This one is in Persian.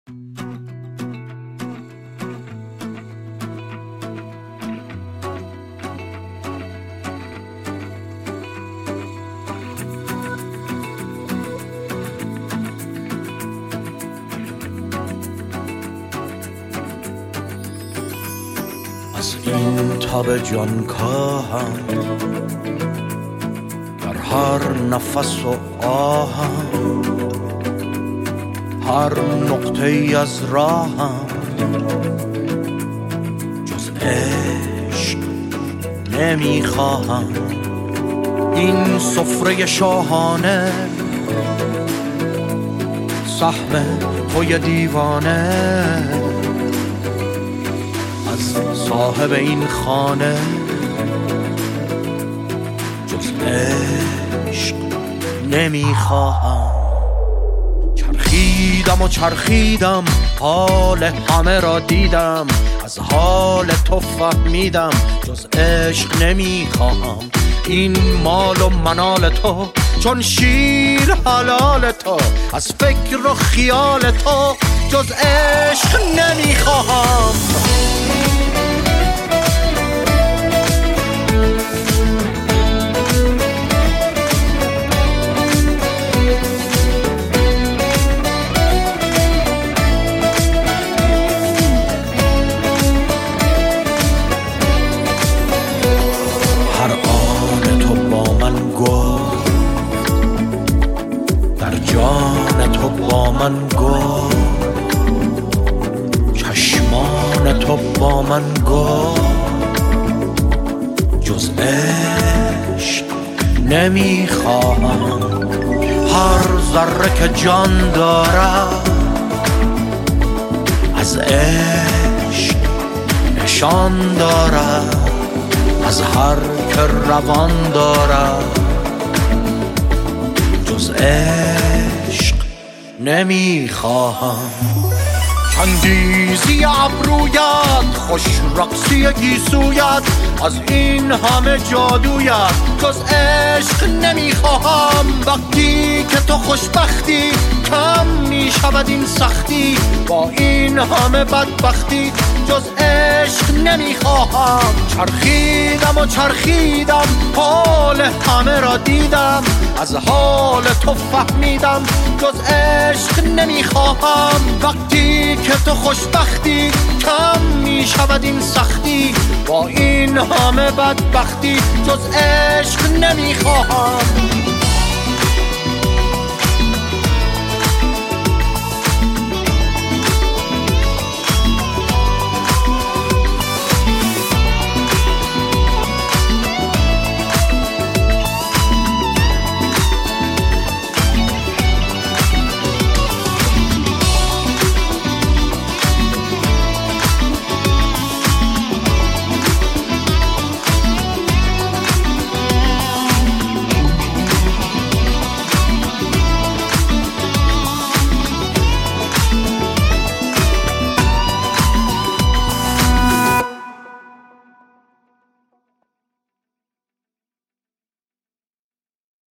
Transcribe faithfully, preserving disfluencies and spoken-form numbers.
از این تاب جان کاهم در هر نفس و آهم، هر نقطه ای از راهم جز عشق نمیخواهم. این سفره شاهانه سهم توی دیوانه، صاحب این خانه جز عشق نمیخواهم. چرخیدم و چرخیدم حال همه را دیدم، از حال تو فهمیدم جز عشق نمیخواهم. این مال و منال تو چون شیر حلال تو، از فکر و خیال تو جز عشق نمیخواهم. هر آن تو با من گفت، در جان تو با من گفت، چشمان تو با من گفت جز عشق نمیخواهم. هر ذره که جان دارد از عشق نشان دارد، از هر که روان دارد جز عشق نمیخواهم. چندیزی ابرویت، خوش رقصی گیسویت، از این همه جادویت جز عشق نمیخواهم. وقتی که تو خوشبختی کم میشود این سختی، با این همه بدبختی جز عشق نمیخواهم. چرخیدم و چرخیدم حال همه را دیدم، از حال تو فهمیدم جز عشق نمیخواهم. وقتی که تو خوشبختی کم میشود این سختی، با این همه بدبختی جز عشق نمیخواهم.